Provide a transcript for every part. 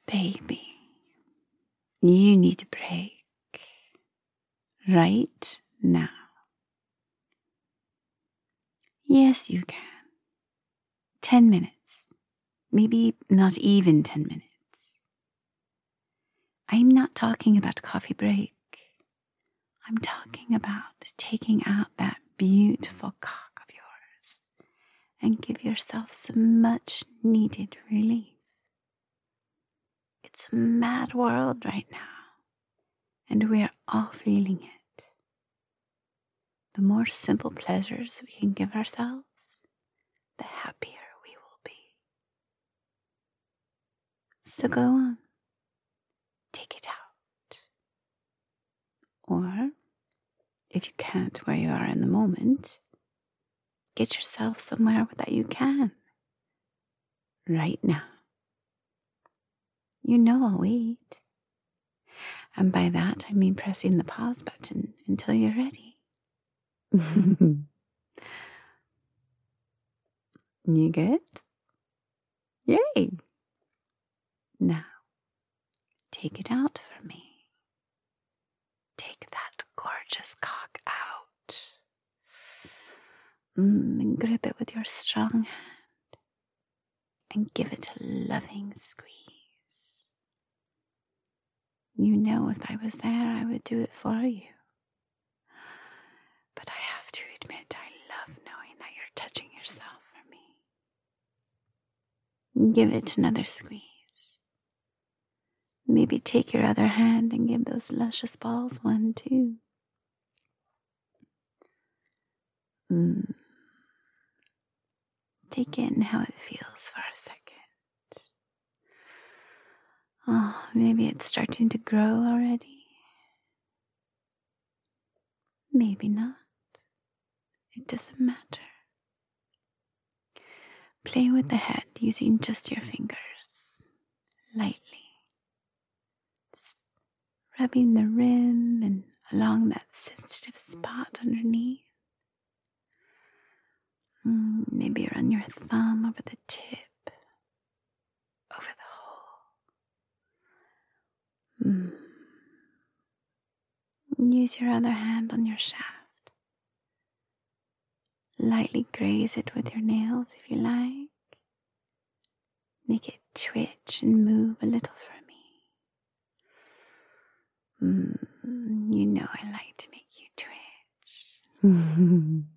Baby, you need a break right now. Yes, you can. 10 minutes, maybe not even 10 minutes. I'm not talking about coffee break. I'm talking about taking out that beautiful cock of yours and give yourself some much needed relief. It's a mad world right now, and we're all feeling it. The more simple pleasures we can give ourselves, the happier we will be. So go on, take it out. Or, if you can't where you are in the moment, get yourself somewhere that you can. Right now. You know I'll wait. And by that, I mean pressing the pause button until you're ready. You good? Yay! Now, take it out for me. Take that gorgeous cock out. And grip it with your strong hand and give it a loving squeeze. You know, if I was there, I would do it for you. But I have to admit, I love knowing that you're touching yourself for me. Give it another squeeze. Maybe take your other hand and give those luscious balls one too. Take in how it feels for a second. Oh, maybe it's starting to grow already. Maybe not. It doesn't matter. Play with the head using just your fingers, lightly. Just rubbing the rim and along that sensitive spot underneath. Maybe run your thumb over the tip, over the hole. Use your other hand on your shaft. Lightly graze it with your nails if you like. Make it twitch and move a little for me. You know I like to make you twitch.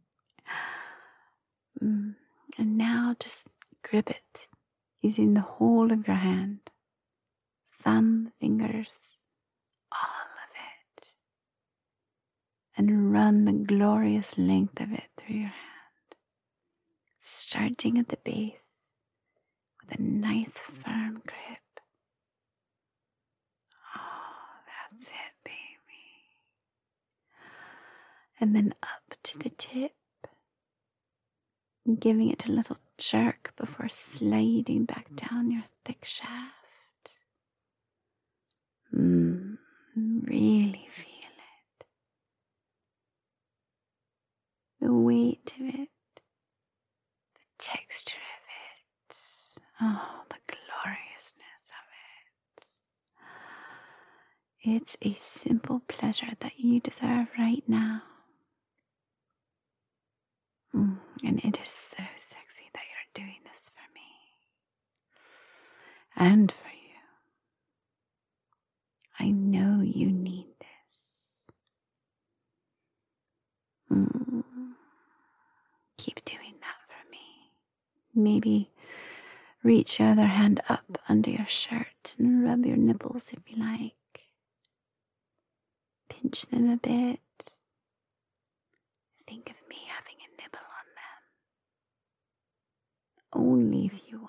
And now just grip it using the whole of your hand. Thumb, fingers, all of it. And run the glorious length of it through your hand. Starting at the base with a nice firm grip. Oh, that's it, baby. And then up to the tip. Giving it a little jerk before sliding back down your thick shaft. Really feel it. The weight of it. The texture of it. Oh, the gloriousness of it. It's a simple pleasure that you deserve right now. And it is so sexy that you're doing this for me. And for you. I know you need this. Keep doing that for me. Maybe reach your other hand up under your shirt and rub your nipples if you like. Pinch them a bit. Think of me having a nibble on them. Only if you want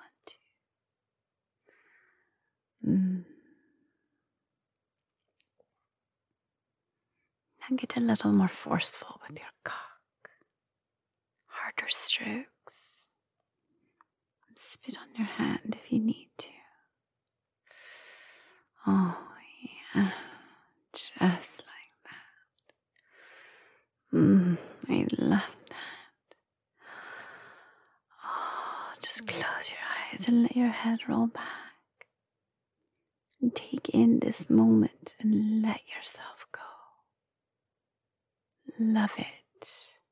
to. Now get a little more forceful with your cock. Harder strokes. And spit on your hand if you need to. Oh, yeah. Just like that. I love that. Oh, just close your eyes and let your head roll back. And take in this moment and let yourself go. Love it.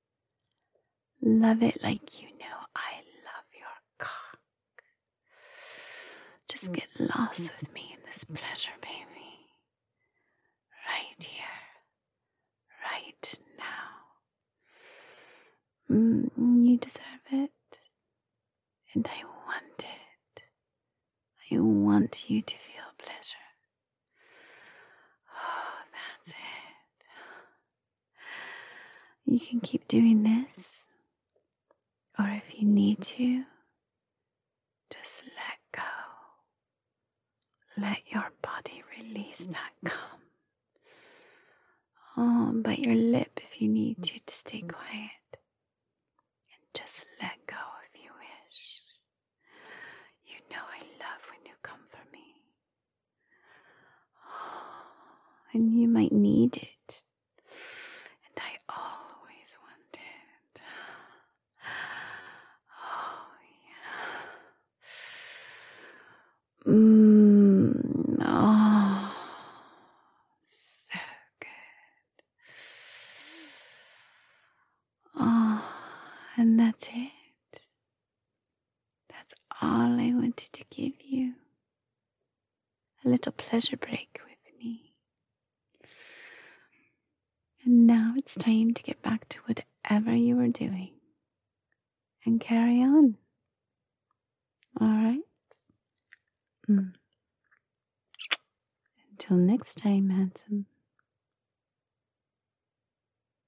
Love it like you know I love your cock. Just get lost with me in this pleasure, baby. Right here. Right now. You deserve it. And I want it. I want you to feel pleasure. Oh, that's it. You can keep doing this. Or if you need to, just let go. Let your body release that cum. Oh, bite your lip if you need to stay quiet. And just let go if you wish. You know I love when you come for me. Oh, and you might need it. And I always want it. Oh, yeah. Oh, so good. Oh, and that's it. That's all I wanted to give you. A little pleasure break with me. And now it's time to get back to whatever you were doing and carry on. All right? Until next time, handsome.